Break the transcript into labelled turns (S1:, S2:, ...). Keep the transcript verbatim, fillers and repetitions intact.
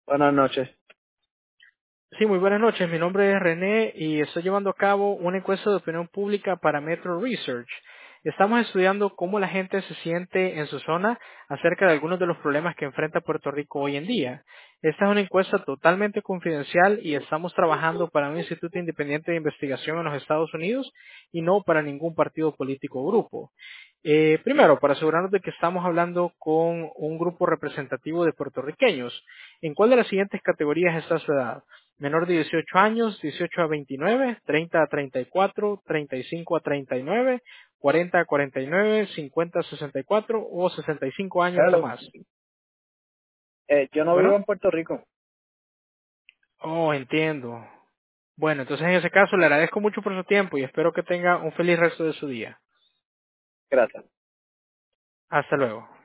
S1: Buenas noches.
S2: Sí, muy buenas noches. Mi nombre es René y estoy llevando a cabo una encuesta de opinión pública para Metro Research. Estamos estudiando cómo la gente se siente en su zona acerca de algunos de los problemas que enfrenta Puerto Rico hoy en día. Esta es una encuesta totalmente confidencial y estamos trabajando para un instituto independiente de investigación en los Estados Unidos y no para ningún partido político o grupo. Eh, primero, para asegurarnos de que estamos hablando con un grupo representativo de puertorriqueños, ¿en cuál de las siguientes categorías está su edad? Menor de dieciocho años, dieciocho a veintinueve, treinta a treinta y cuatro, treinta y cinco a treinta y nueve, cuarenta a cuarenta y nueve, cincuenta a sesenta y cuatro o sesenta y cinco años o
S1: Hello.
S2: más.
S1: Eh, yo no vivo
S2: Bueno,
S1: en Puerto Rico.
S2: oh, entiendo. Bueno, entonces en ese caso le agradezco mucho por su tiempo y espero que tenga un feliz resto de su día.
S1: Gracias.
S2: Hasta luego.